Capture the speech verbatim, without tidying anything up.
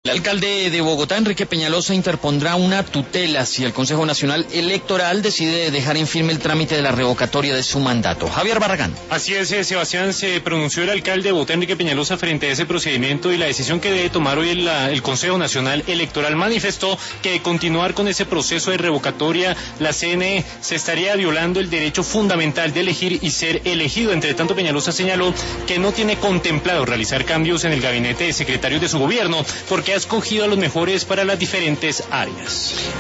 El alcalde de Bogotá, Enrique Peñalosa, interpondrá una tutela si el Consejo Nacional Electoral decide dejar en firme el trámite de la revocatoria de su mandato. Javier Barragán. Así es, Sebastián, se pronunció el alcalde de Bogotá, Enrique Peñalosa, frente a ese procedimiento y la decisión que debe tomar hoy el, el Consejo Nacional Electoral. Manifestó que de continuar con ese proceso de revocatoria, la C N E se estaría violando el derecho fundamental de elegir y ser elegido. Entre tanto, Peñalosa señaló que no tiene contemplado realizar cambios en el gabinete de secretarios de su gobierno, porque ha escogido a los mejores para las diferentes áreas.